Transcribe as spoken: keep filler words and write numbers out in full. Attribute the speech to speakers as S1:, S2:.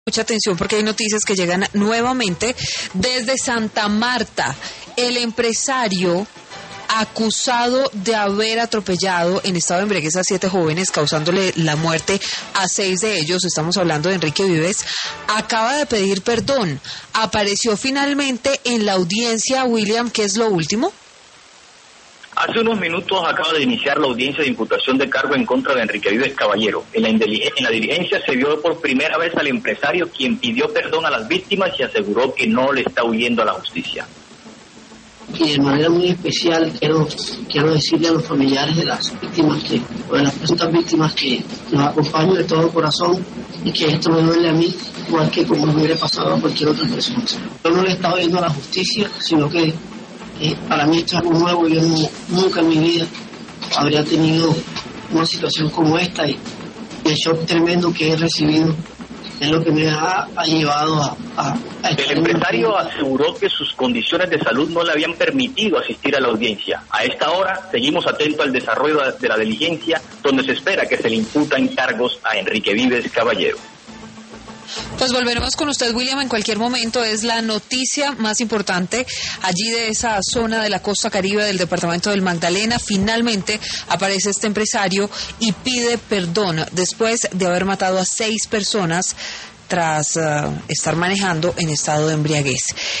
S1: Mucha atención porque hay noticias que llegan nuevamente desde Santa Marta. El empresario acusado de haber atropellado en estado de embriaguez a siete jóvenes, causándole la muerte a seis de ellos, estamos hablando de Enrique Vives, acaba de pedir perdón. Apareció finalmente en la audiencia. William, ¿qué es lo último?
S2: Hace unos minutos acaba de iniciar la audiencia de imputación de cargo en contra de Enrique Vives Caballero. En la, en la diligencia se vio por primera vez al empresario, quien pidió perdón a las víctimas y aseguró que no le está huyendo a la justicia.
S3: Y de manera muy especial quiero quiero decirle a los familiares de las víctimas, que o de las presuntas víctimas, que nos acompaño de todo corazón y que esto me duele a mí igual que como me hubiera pasado a cualquier otra persona. Yo no le he estado yendo a la justicia, sino que Eh, para mí esto es algo nuevo. Yo no, nunca en mi vida habría tenido una situación como esta, y el shock tremendo que he recibido es lo que me ha, ha llevado a, a, a
S2: El empresario aseguró que sus condiciones de salud no le habían permitido asistir a la audiencia. A esta hora seguimos atentos al desarrollo de la diligencia, donde se espera que se le imputan cargos a Enrique Vives Caballero.
S1: Pues volveremos con usted, William, en cualquier momento. Es la noticia más importante allí de esa zona de la costa caribe del departamento del Magdalena. Finalmente aparece este empresario y pide perdón después de haber matado a seis personas tras uh, estar manejando en estado de embriaguez.